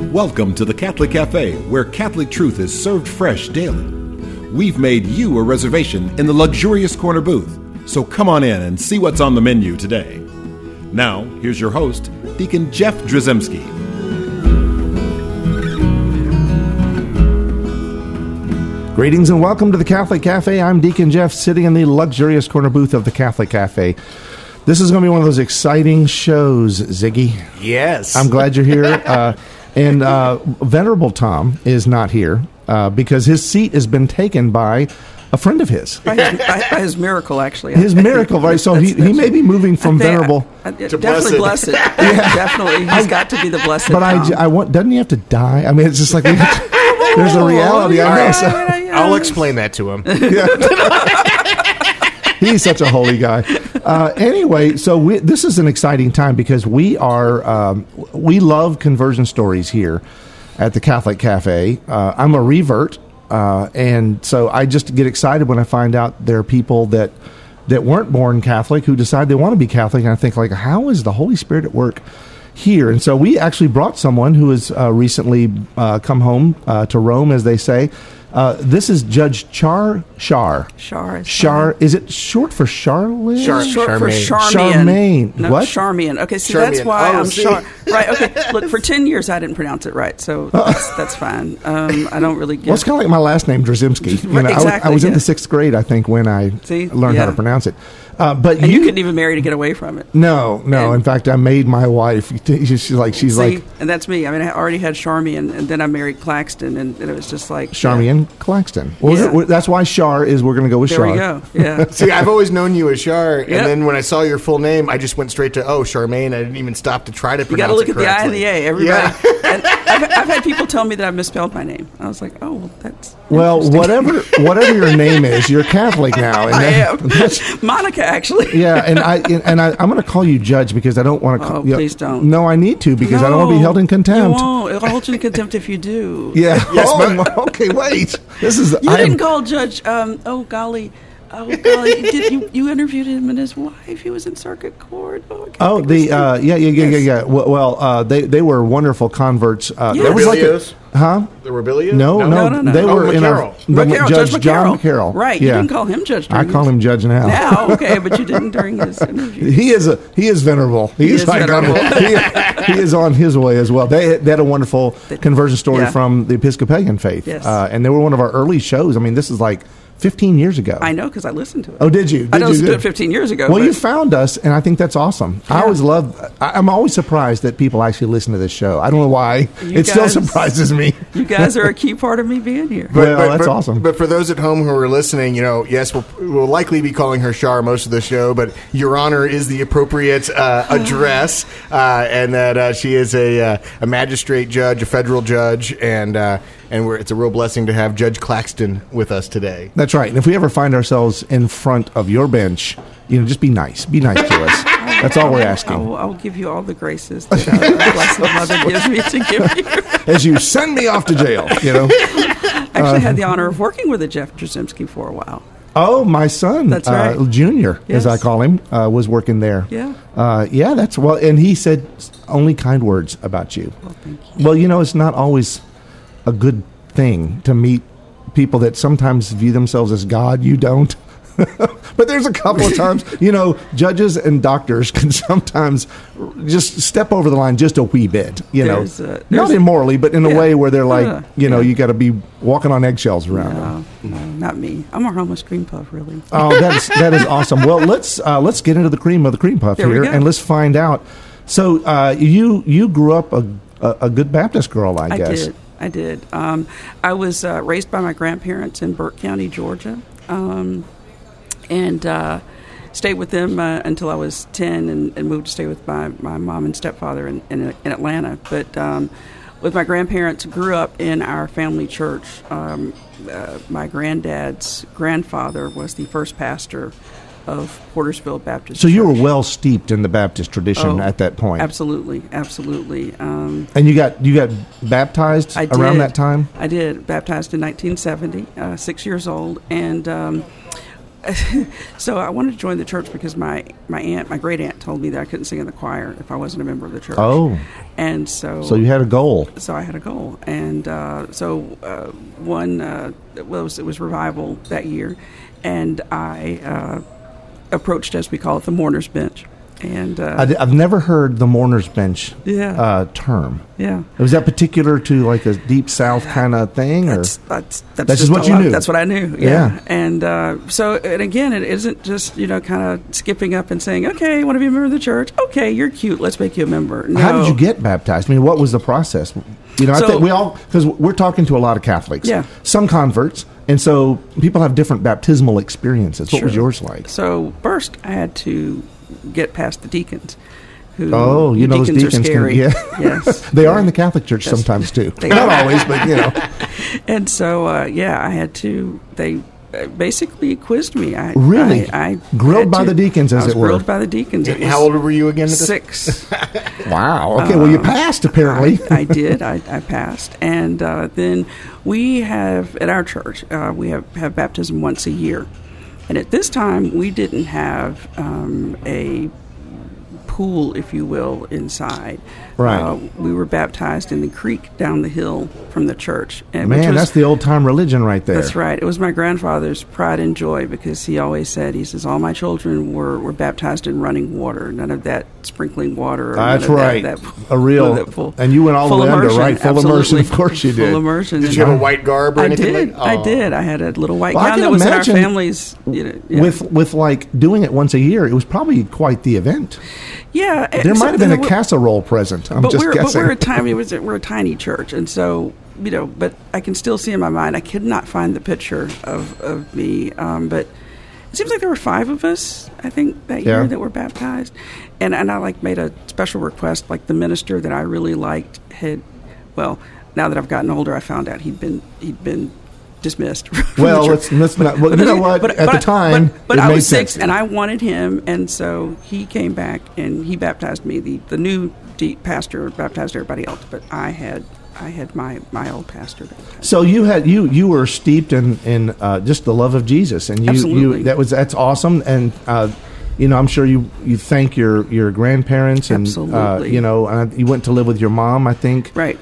Welcome to the Catholic Cafe, where Catholic truth is served fresh daily. We've made you a reservation in the luxurious corner booth, so come on in and see what's on the menu today. Now, here's your host, Deacon Jeff Drzymski. Greetings and welcome to the Catholic Cafe. I'm Deacon Jeff, sitting in the luxurious corner booth of the Catholic Cafe. This is going to be one of those exciting shows, Ziggy. Yes. I'm glad you're here. And Venerable Tom is not here because his seat has been taken by a friend of his. By his miracle, actually. His miracle, right? So he may be moving from Venerable to definitely blessed. Yeah. Definitely. He's got to be the blessed. But I want, doesn't he have to die? I mean, it's just like there's a reality. I know. So. I'll explain that to him. He's such a holy guy. Anyway, so this is an exciting time because we love conversion stories here at the Catholic Cafe. I'm a revert, and so I just get excited when I find out there are people that weren't born Catholic who decide they want to be Catholic, and I think, like, how is the Holy Spirit at work here? And so we actually brought someone who has recently come home to Rome, as they say. This is Judge Char. Is it short for Charlotte? Short for Charmian. Charmaine. No, what? Charmian. Okay, see, Charmian. that's why I'm see. Right, okay. Look, for 10 years I didn't pronounce it right, so that's fine. I don't really get Well, it's kind of like my last name, Drzymski. Right, exactly, I was in the 6th grade, I think, when I learned how to pronounce it. But you couldn't even marry to get away from it. No. In fact, I made my wife. She's like, and that's me. I mean, I already had Charmian, and then I married Claxton, and it was just like Charmian Claxton. Well, that's why Char is. We're going to go with Char. There we go. Yeah. See, I've always known you as Char, and then when I saw your full name, I just went straight to Charmaine. I didn't even stop to try to pronounce it. You got to look at the I and the A. Everybody. Yeah. And I've had people tell me that I've misspelled my name. I was like, oh, well, that's whatever your name is, you're Catholic now. And I am. Monica, actually. Yeah, and I'm going to call you Judge because I don't want to call you. Please don't. No, I need to because I don't want to be held in contempt. You won't. It'll hold you in contempt if you do. Yeah. Yes, okay, wait. This is. You didn't call Judge. Oh golly. You interviewed him and his wife. He was in circuit court. Yeah. Well, they were wonderful converts. There was like the Rebellious? No. They were in our Judge John McCarroll. Right. You didn't call him Judge. I call him Judge now. Now, okay, but you didn't during his interview. He is venerable. He is venerable. He is on his way as well. They had a wonderful conversion story from the Episcopalian faith. Yes. And they were one of our early shows. I mean, this is like 15 years ago. I know, because I listened to it. Oh, did you? I listened to it 15 years ago. Well, you found us, and I think that's awesome. Yeah. I'm always surprised that people actually listen to this show. I don't know why. Still surprises me. You guys are a key part of me being here. That's awesome. But for those at home who are listening, yes, we'll likely be calling her Char most of the show, but Your Honor is the appropriate address, and that she is a magistrate judge, a federal judge, and it's a real blessing to have Judge Claxton with us today. That's right. And if we ever find ourselves in front of your bench, just be nice. Be nice to us. That's all we're asking. I'll give you all the graces that our Blessed Mother gives me to give you. As you send me off to jail, I actually had the honor of working with Jeff Drzymski for a while. Oh, my son, that's right. Junior, as I call him, was working there. Yeah. That's well, and he said only kind words about you. Well, thank you. Well, it's not always a good thing to meet people that sometimes view themselves as God. You don't. But there's a couple of times, judges and doctors can sometimes just step over the line just a wee bit, not immorally, but in a way where they're like, you got to be walking on eggshells around them. No, not me. I'm a harmless cream puff, really. Oh, that is awesome. Well, let's get into the cream of the cream puff here, and let's find out. So you grew up a good Baptist girl, I guess. I did. I was raised by my grandparents in Burke County, Georgia. And stayed with them until I was 10 and moved to stay with my mom and stepfather in Atlanta. But with my grandparents, grew up in our family church. My granddad's grandfather was the first pastor of Portersville Baptist Church. You were well steeped in the Baptist tradition at that point. Absolutely. And you got baptized around that time? I did. Baptized in 1970, 6 years old. And So I wanted to join the church because my great aunt told me that I couldn't sing in the choir if I wasn't a member of the church. Oh. And so you had a goal. So I had a goal, and it was revival that year, and I approached, as we call it, the mourner's bench. And I've never heard the mourner's bench term. Yeah. Was that particular to like a deep South kind of thing? That's just what you knew? That's what I knew. Yeah. And and again, it isn't just, kind of skipping up and saying, okay, you want to be a member of the church? Okay, you're cute. Let's make you a member. No. How did you get baptized? I mean, what was the process? I think we all, because we're talking to a lot of Catholics. Yeah. Some converts. And so people have different baptismal experiences. What was yours like? So first I had to get past the deacons. Those deacons are scary. Yes. They are in the Catholic Church sometimes too. Not always, but And so, I had to, they basically quizzed me. Really? I grilled by the deacons, as it were. Grilled by the deacons. How old were you again? 6. Wow. Okay, well, you passed, apparently. I did. I passed. And then we have, at our church, we have baptism once a year. And at this time, we didn't have a pool, if you will, inside. Right. We were baptized in the creek down the hill from the church. That's the old-time religion right there. That's right. It was my grandfather's pride and joy, because he always said, he says, all my children were baptized in running water, none of that sprinkling water. Or that's right. A real... And you went all the way under, right? Full immersion, of course you did. Full immersion. Did you have a white garb or anything? I did. I had a little white gown that was in our family's... With like doing it once a year, it was probably quite the event. Yeah. There might have been a casserole present. I'm just guessing. But we're a tiny church, and so, but I can still see in my mind, I could not find the picture of me, but it seems like there were 5 of us, I think, that year that were baptized, and I made a special request, like the minister that I really liked now that I've gotten older, I found out he'd been dismissed. Well, let's not. Well, you know what? At the time, but it I made was 6, sense. and I wanted him, and so he came back and he baptized me. The new pastor baptized everybody else, but I had my old pastor baptized. So you were steeped in just the love of Jesus, and Absolutely. That's awesome, and I'm sure you thank your grandparents, and Absolutely. You went to live with your mom, I think, right.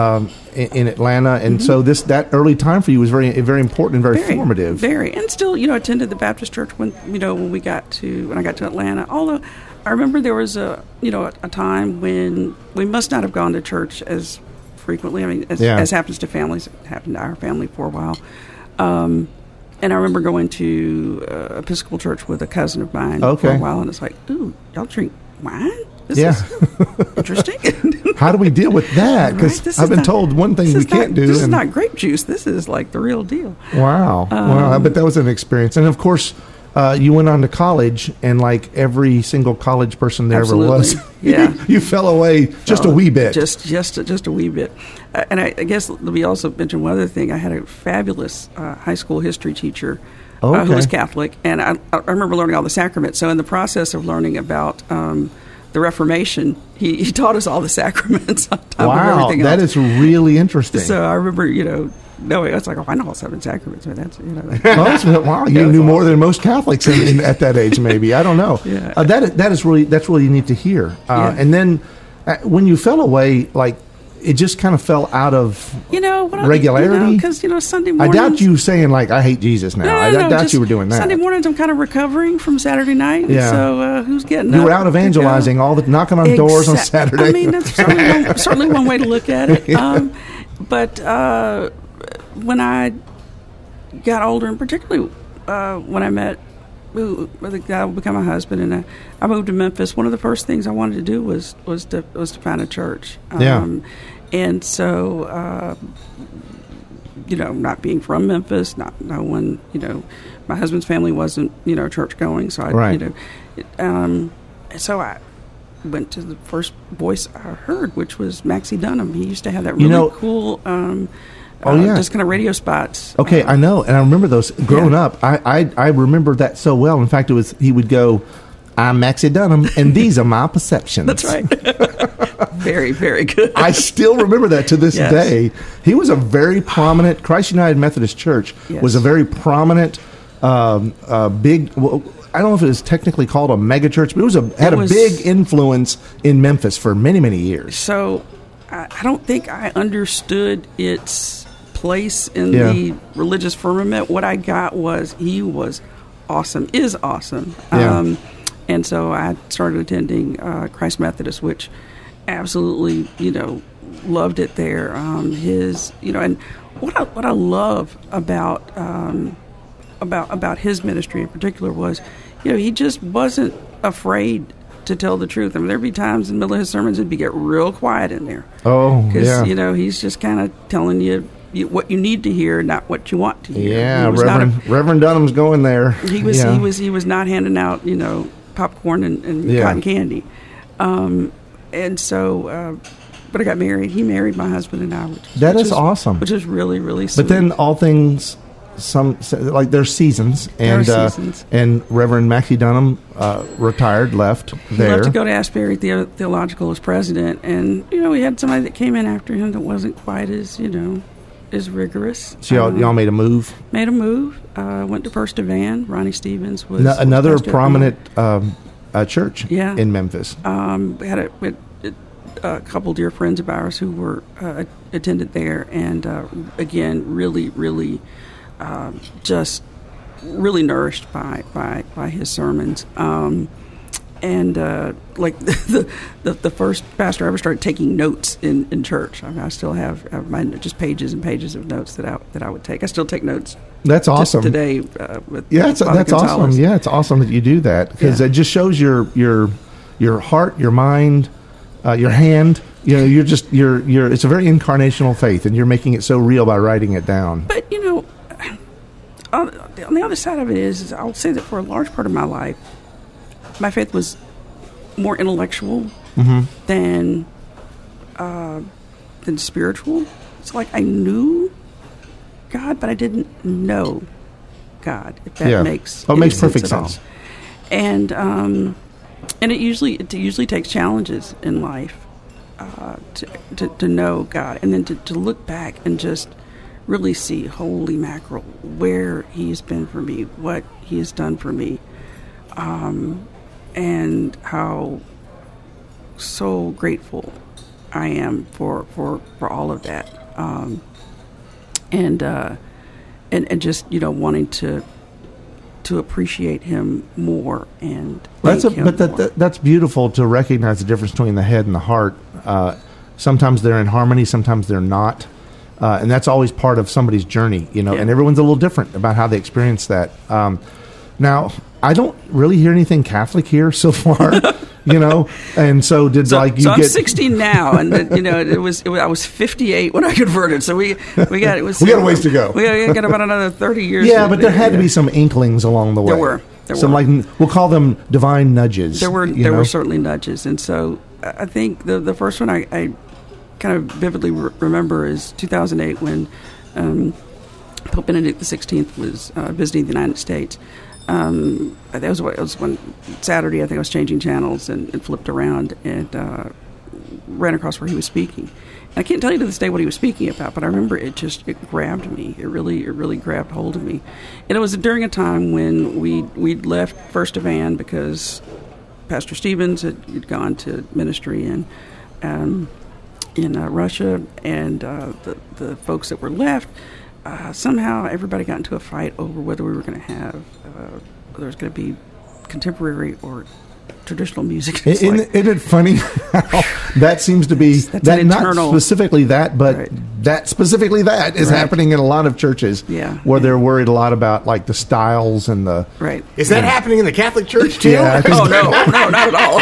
In Atlanta, and so that early time for you was very, very important and very formative. Very, and still, attended the Baptist church when I got to Atlanta. Although I remember there was a time when we must not have gone to church as frequently. I mean, as happens to families, it happened to our family for a while. And I remember going to Episcopal church with a cousin of mine for a while, and it's like, ooh, y'all drink wine? This is interesting. How do we deal with that? Because I've been told one thing we can't do. This is not grape juice. This is like the real deal. Wow. I bet that was an experience. And, of course, you went on to college, and like every single college person there Absolutely. ever was, you fell away just a wee bit. Just a wee bit. And I guess we also mentioned one other thing. I had a fabulous high school history teacher who was Catholic, and I remember learning all the sacraments. So in the process of learning about the Reformation, he taught us all the sacraments on top of everything else. That is really interesting. So I remember, it's like, I know all 7 sacraments. So that's, wow, you knew more than most Catholics at that age, maybe. I don't know. Yeah. That's really neat to hear. And then when you fell away, like, it just kind of fell out of regularity. Because Sunday mornings. I doubt you saying like I hate Jesus now. I doubt you were doing that. Sunday mornings, I'm kind of recovering from Saturday night. Yeah. So who's getting? You were out evangelizing, all the knocking on doors on Saturday. I mean, that's certainly one way to look at it. But when I got older, and particularly when I met the guy who became my husband, and I moved to Memphis, one of the first things I wanted to do was to find a church. And so, not being from Memphis, no one, my husband's family wasn't, church going, so so I went to the first voice I heard, which was Maxie Dunham. He used to have that really cool. Just kind of radio spots. Okay, I know, and I remember those growing up. I remember that so well. In fact, he would go, "I'm Maxie Dunham, and these are my perceptions." That's right. Very, very good. I still remember that to this day. He was a very prominent. Christ United Methodist Church was a very prominent big. Well, I don't know if it was technically called a megachurch, but it had a big influence in Memphis for many, many years. So I don't think I understood its place in the religious firmament. What I got was he was awesome, is awesome. Yeah. And so I started attending Christ Methodist, which absolutely, loved it there. And what I love about his ministry in particular was, he just wasn't afraid to tell the truth. I mean, there'd be times in the middle of his sermons it'd get real quiet in there. Oh, because he's just kind of telling you what you need to hear, not what you want to hear. Yeah, Reverend Dunham's going there. He was not handing out popcorn and cotton candy, and so. But I got married. He married my husband and I. That is awesome. Which is really, really sweet. But then all things, there's seasons. And Reverend Maxie Dunham retired, left there. He left to go to Asbury Theological as president. And, we had somebody that came in after him that wasn't quite as, as rigorous. So y'all made a move? Made a move. Went to First Evan. Ronnie Stevens was... Another prominent church in Memphis. Had a couple dear friends of ours who were attended there, and again, really, really, just really nourished by his sermons. And like the first pastor ever started taking notes in church. I mean, I still have my just pages and pages of notes that I would take. I still take notes. That's awesome. Today, with that's awesome. Yeah, it's awesome that you do that, because it just shows your heart, your mind. Your hand, you're it's a very incarnational faith, and you're making it so real by writing it down. But, on the other side of it is I'll say that for a large part of my life, my faith was more intellectual than spiritual. It's like I knew God, but I didn't know God, if that makes perfect sense. And it usually takes challenges in life to know God, and then to look back and just really see, holy mackerel, where He has been for me, what He has done for me, and how so grateful I am for all of that, and just wanting to appreciate Him more and that's beautiful to recognize the difference between the head and the heart. Sometimes they're in harmony, sometimes they're not, and that's always part of somebody's journey, and everyone's a little different about how they experience that. Now, I don't really hear anything Catholic here so far. And so I'm 60 now, and I was 58 when I converted. So we got a ways to go. We got about another 30 years. Yeah, but there had to be some inklings along the way. There were. We'll call them divine nudges. There were certainly nudges, and so I think the first one I kind of vividly remember is 2008 when Pope Benedict XVI was visiting the United States. It was one Saturday. I think I was changing channels and flipped around and ran across where he was speaking. And I can't tell you to this day what he was speaking about, but I remember it grabbed me. It really grabbed hold of me. And it was during a time when we'd left First Evan because Pastor Stevens had gone to ministry in Russia, and the folks that were left. Somehow everybody got into a fight over whether we were going to have whether it was going to be contemporary or traditional music. Isn't it funny how that seems to be that not specifically that, but that specifically that is happening in a lot of churches where they're worried a lot about like the styles and the Is that happening in the Catholic Church too? Yeah, no, not at all.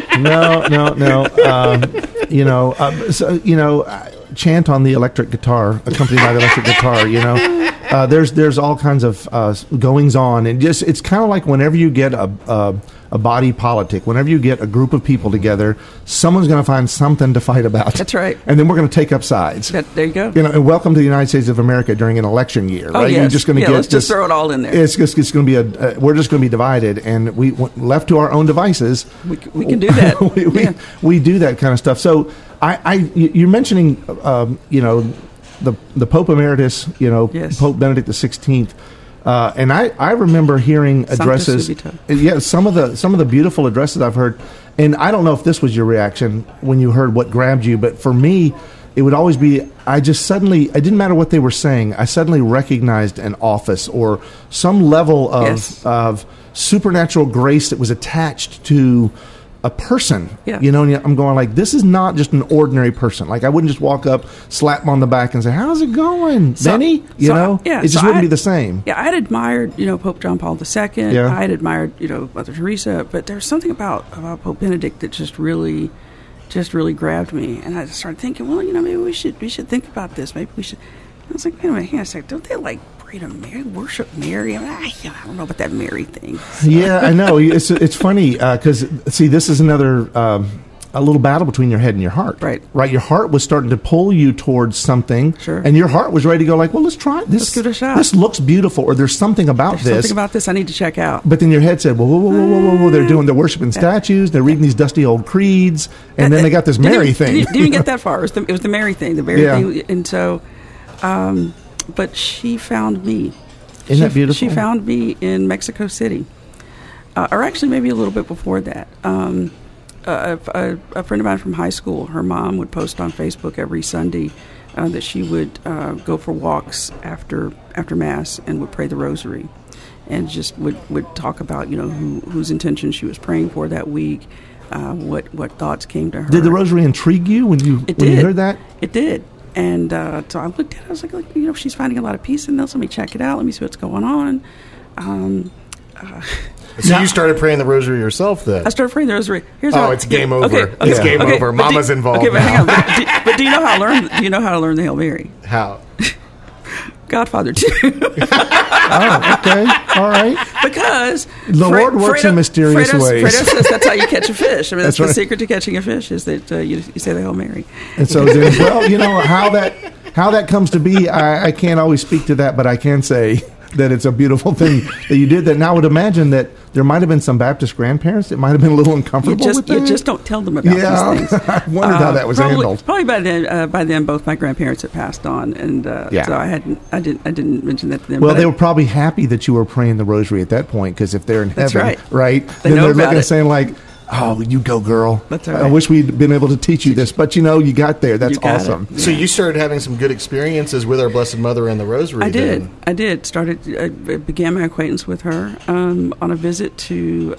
No. Chant on the electric guitar, accompanied by the electric guitar. There's all kinds of goings on, and just it's kind of like whenever you get a body politic, whenever you get a group of people together, someone's going to find something to fight about. That's right. And then we're going to take up sides. There you go. And welcome to the United States of America during an election year, right? Yes. You're just going to let's just throw it all in there. It's going to be we're just going to be divided, and we left to our own devices. We can do that. we do that kind of stuff. So you're mentioning, the Pope Emeritus, yes. Pope Benedict XVI. And I remember hearing addresses. Yeah, some of the beautiful addresses I've heard. And I don't know if this was your reaction when you heard what grabbed you, but for me, it would always be, it didn't matter what they were saying, I suddenly recognized an office or some level of supernatural grace that was attached to a person. Yeah. You know, and I'm going like, this is not just an ordinary person. Like, I wouldn't just walk up, slap him on the back and say, how's it going, Benny? It just wouldn't be the same. Yeah, I had admired, Pope John Paul II. Yeah. I had admired, Mother Teresa, but there's something about Pope Benedict that just really grabbed me. And I started thinking, well, maybe we should think about this. Maybe we should. I was like, wait a minute, hang on a second. Don't they like pray to Mary, worship Mary? I don't know about that Mary thing. Yeah, I know. It's funny because, see, this is another a little battle between your head and your heart. Right. Your heart was starting to pull you towards something. Sure. And your heart was ready to go like, well, let's try this. Let's give it a shot. This looks beautiful, or there's something about this. Something about this I need to check out. But then your head said, whoa. They're worshiping statues. They're reading these dusty old creeds. And then they got this Mary thing. Didn't even get that far. It was the Mary thing. The Mary thing. And so, but she found me. Isn't that beautiful? She found me in Mexico City. Or actually maybe a little bit before that. A friend of mine from high school, her mom would post on Facebook every Sunday that she would go for walks after Mass and would pray the Rosary, and just would talk about whose intention she was praying for that week, what thoughts came to her. Did the Rosary intrigue you when you heard that? It did. And so I looked at it. I was like, she's finding a lot of peace in this. Let me check it out. Let me see what's going on. So you started praying the Rosary yourself then? I started praying the Rosary. It's game over. Okay, it's game over. Mama's involved. Okay, but hang on. But do you know how I learned? Do you know how to learn the Hail Mary? How? Godfather 2. Oh, okay. All right. Because the Lord works in mysterious ways. Fredo says that's how you catch a fish. I mean, that's right. The secret to catching a fish is that you say the Hail Mary. And so, how that comes to be, I can't always speak to that, but I can say that it's a beautiful thing that you did that. And I would imagine that there might have been some Baptist grandparents that might have been a little uncomfortable with that. You just don't tell them about these things. I wondered how that was handled. Probably by then, both my grandparents had passed on, and so I didn't mention that to them. Well, they were probably happy that you were praying the Rosary at that point, because if they're in heaven, right? Then they're looking and saying like, "Oh, you go, girl." That's right. I wish we'd been able to teach you this, but you got there. That's awesome. So you started having some good experiences with our Blessed Mother and the Rosary. I did. I began my acquaintance with her on a visit to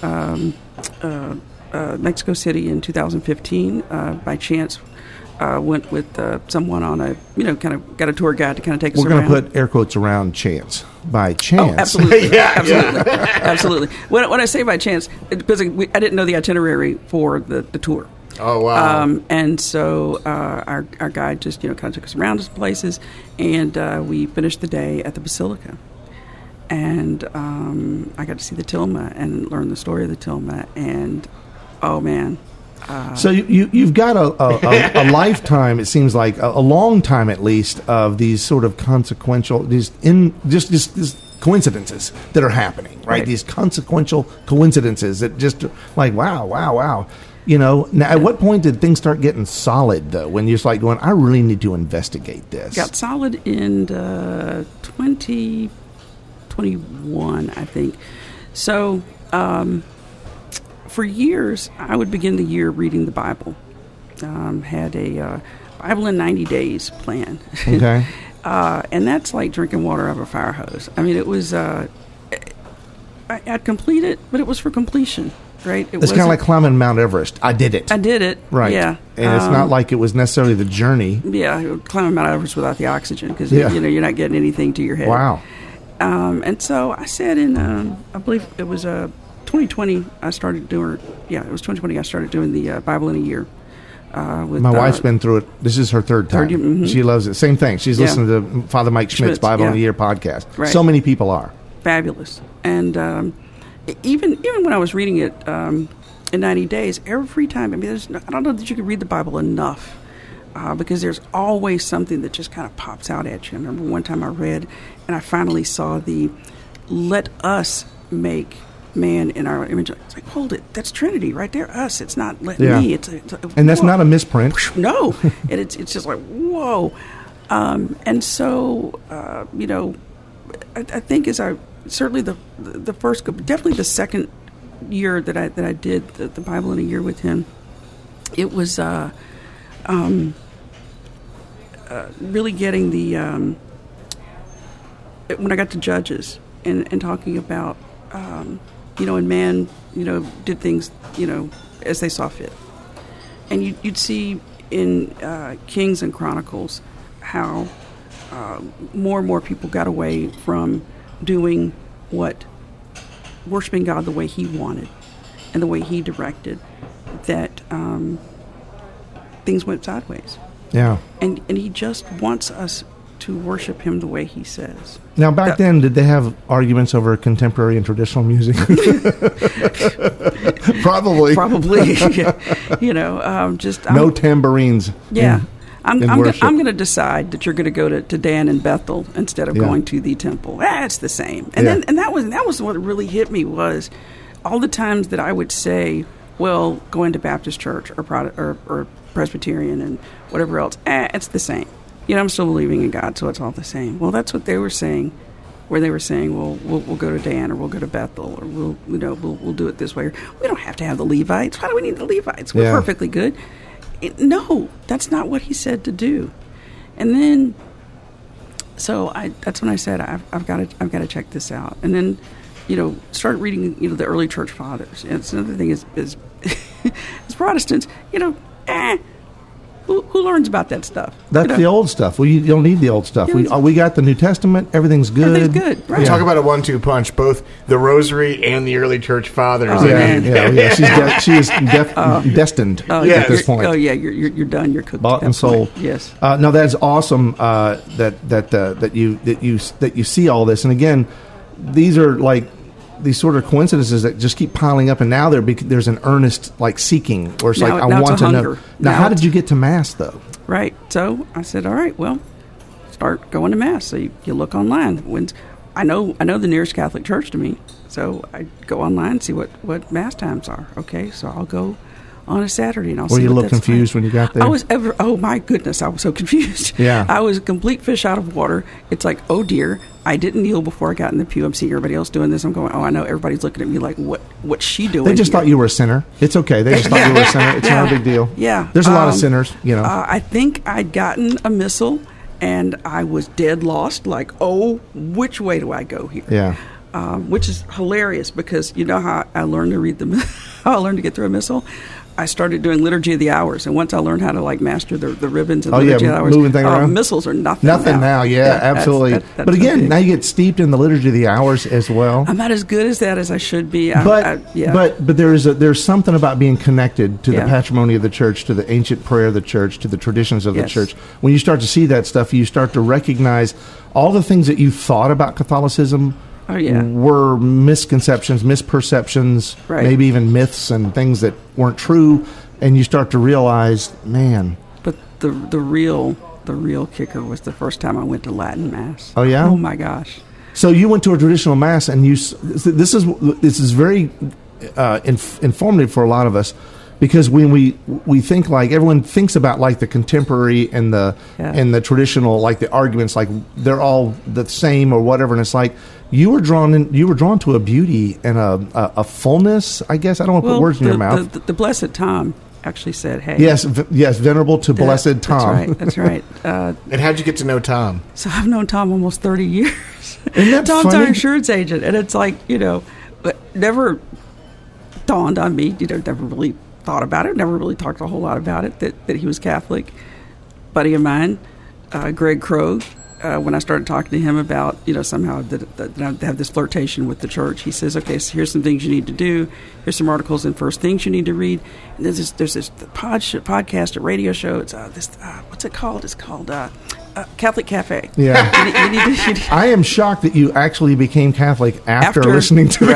Mexico City in 2015. By chance, went with someone on a kind of got a tour guide to kind of take us around. We're going to put air quotes around chance. By chance. Oh, absolutely. Absolutely. When I say by chance, because I didn't know the itinerary for the tour. Oh, wow. And so our guide just kind of took us around to some places, and we finished the day at the Basilica. And I got to see the Tilma and learn the story of the Tilma, and oh man. So you've got a lifetime, it seems like, a long time at least, of these sort of consequential, these coincidences that are happening, right? These consequential coincidences that just like, wow. Now, at what point did things start getting solid, though, when you're just like going, I really need to investigate this? Got solid in 2021, I think. So, for years, I would begin the year reading the Bible. Had a Bible in 90 days plan. Okay. And that's like drinking water out of a fire hose. I mean, it was, I'd complete it, but it was for completion, right? It's kind of like climbing Mount Everest. I did it. Right. Yeah. And it's not like it was necessarily the journey. Yeah, climbing Mount Everest without the oxygen, because, you're not getting anything to your head. Wow. And so I said in, I believe it was 2020, I started doing, it was 2020, I started doing the Bible in a year. With, my wife's been through it. This is her third time. Mm-hmm. She loves it. Same thing. She's listening to Father Mike Schmidt's Bible in a Year podcast. Right. So many people are. Fabulous. And even when I was reading it in 90 days, every time, I mean, I don't know that you could read the Bible enough. Because there's always something that just kind of pops out at you. I remember one time I read, and I finally saw the "Let us make man in our image." It's like, hold it, that's Trinity right there. Us. It's not let me. It's and that's not a misprint. No, and it's just like whoa. And so I think as I certainly the first, definitely the second year that I did the Bible in a year with him, it was really getting the when I got to Judges and talking about and man did things as they saw fit, and you'd see in Kings and Chronicles how more and more people got away from doing worshiping God the way He wanted and the way He directed, that things went sideways. Yeah. And He just wants us to worship Him the way He says. Now, back then, did they have arguments over contemporary and traditional music? Probably. No tambourines. Yeah. I'm worship. going to decide that you're going to go to Dan and Bethel instead of going to the temple. It's the same. And then that was what really hit me, was all the times that I would say, well, going to Baptist church or Presbyterian and whatever else, it's the same. I'm still believing in God, so it's all the same. Well, that's what they were saying, where they were saying, well, we'll go to Dan, or we'll go to Bethel, or we'll do it this way. Or, we don't have to have the Levites. Why do we need the Levites? We're perfectly good. No, that's not what He said to do. And then, so that's when I said I've got to check this out. And then, start reading the early church fathers. And it's another thing is as Protestants, who learns about that stuff? That's the old stuff. You don't need the old stuff. We got the New Testament. Everything's good. Everything's good. Right. Talk about a 1-2 punch. Both the Rosary and the early church fathers. Oh, yeah. She is destined at this point. Oh yeah, you're done. You're cooked. Bought and sold. Yes. No, that's awesome. That you see all this, and again, these are like these sort of coincidences that just keep piling up, and now there's an earnest seeking, or it's I want to know. Now, how did you get to Mass though? Right. So I said, all right, well, start going to Mass. So you look online. I know the nearest Catholic church to me, so I go online and see what Mass times are. Okay, so I'll go on a Saturday, and I'll see. Were you a little confused when you got there? Oh my goodness, I was so confused. Yeah. I was a complete fish out of water. It's like, oh dear, I didn't kneel before I got in the pew. I'm seeing everybody else doing this. I'm going, I know everybody's looking at me like, what's she doing? They just thought you were a sinner. It's okay. They just thought you were a sinner. It's not a big deal. Yeah. There's a lot of sinners, I think I'd gotten a missal, and I was dead lost. Like, which way do I go here? Yeah. Which is hilarious, because you know how I learned to how I learned to get through a missal? I started doing Liturgy of the Hours, and once I learned how to master the ribbons and Liturgy of the Hours, moving things around. Missals are nothing now. Yeah, absolutely. That's but again, now you get steeped in the Liturgy of the Hours as well. I'm not as good as that as I should be. But there's something about being connected to the patrimony of the church, to the ancient prayer of the church, to the traditions of the church. When you start to see that stuff, you start to recognize all the things that you thought about Catholicism were misconceptions, misperceptions, maybe even myths and things that weren't true, and you start to realize, man. But the real kicker was the first time I went to Latin Mass. Oh yeah? Oh my gosh. So you went to a traditional Mass, and this is very informative for a lot of us, because when we think, like, everyone thinks about like the contemporary and the traditional, like the arguments, like they're all the same or whatever, and it's like you were drawn to a beauty and a fullness, I guess. I don't want to put words in your mouth. The Blessed Tom actually said, "Hey." Yes, venerable to Blessed Tom. That's right. And how'd you get to know Tom? So I've known Tom almost 30 years. Isn't that Tom's funny? our insurance agent, and it's like, but never dawned on me. Never really thought about it. Never really talked a whole lot about it. That he was Catholic. Buddy of mine, Greg Krogh. When I started talking to him about, somehow that I have this flirtation with the church, he says, okay, so here's some things you need to do. Here's some articles and first things you need to read. And there's this podcast, a radio show. It's what's it called? It's called Catholic Cafe. Yeah. I am shocked that you actually became Catholic after listening to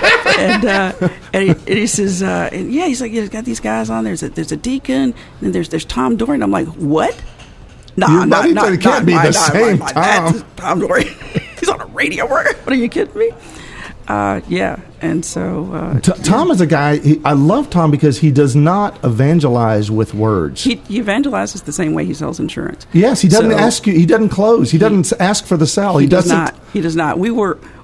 it. And he says, he's like, he's got these guys on. There's a deacon, and then there's Tom Dorian. I'm like, what? It can't be the same Tom. Tom Dorian. He's on a radio. What are you kidding me? And so Tom is a guy. I love Tom because he does not evangelize with words. He evangelizes the same way he sells insurance. Yes, he doesn't ask you. He doesn't close. He doesn't ask for the sell. He doesn't. He does not. We were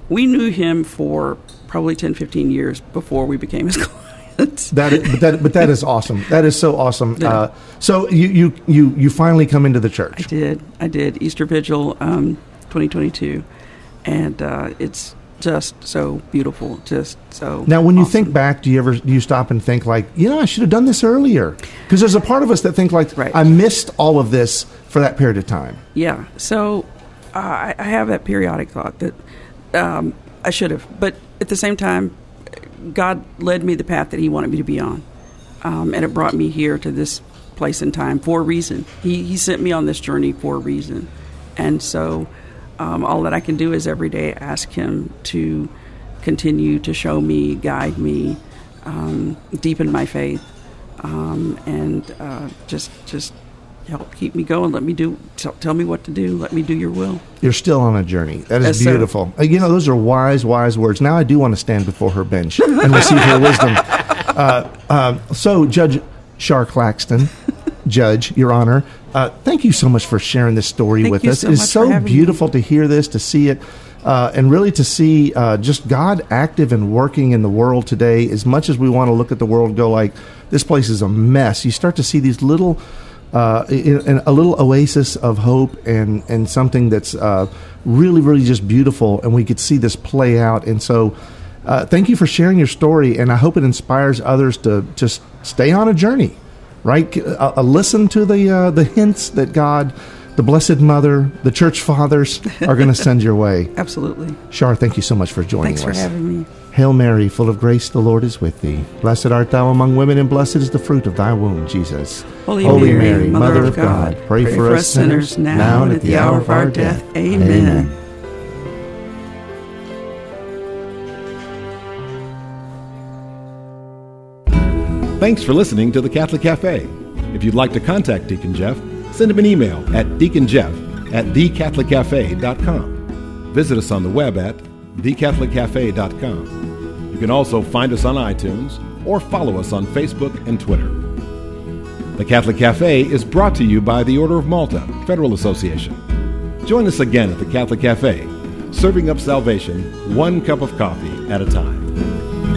we knew him for probably 10, 15 years before we became his clients. But that is awesome. That is so awesome. Yeah. So you finally come into the church. I did Easter Vigil 2022, and it's just so beautiful. Just so. Now, when you awesome. think back, do you stop and think like, I should have done this earlier? Because there's a part of us that think like, Right. I missed all of this for that period of time. Yeah. So I have that periodic thought that I should have, but at the same time, God led me the path that He wanted me to be on, and it brought me here to this place and time for a reason. He sent me on this journey for a reason, and so all that I can do is every day ask Him to continue to show me, guide me, deepen my faith, and just help keep me going. Let me tell me what to do. Let me do Your will. You're still on a journey. That is Yes, sir. beautiful. Those are wise words. Now I do want to stand before her bench and receive her wisdom. So, Judge Shar Claxton, Judge, Your Honor, thank you so much for sharing this story Thank with you us. so It is much so for having beautiful to hear this, to see it, and really to see just God active and working in the world today. As much as we want to look at the world and go like, this place is a mess, you start to see these little... in a little oasis of hope and something that's really, really just beautiful, and we could see this play out. And so thank you for sharing your story, and I hope it inspires others to just stay on a journey, right? Listen to the hints that God, the Blessed Mother, the Church Fathers are going to send your way. Absolutely. Shar, thank you so much for joining Thanks us. for having me. Hail Mary, full of grace, the Lord is with thee. Blessed art thou among women, and blessed is the fruit of thy womb, Jesus. Holy Mary, Mother of God, pray for us sinners, now and at the hour of our death. Amen. Thanks for listening to the Catholic Cafe. If you'd like to contact Deacon Jeff, send him an email at deaconjeff@thecatholiccafe.com. Visit us on the web at thecatholiccafe.com. You can also find us on iTunes or follow us on Facebook and Twitter. The Catholic Cafe is brought to you by the Order of Malta Federal Association. Join us again at the Catholic Cafe, serving up salvation one cup of coffee at a time.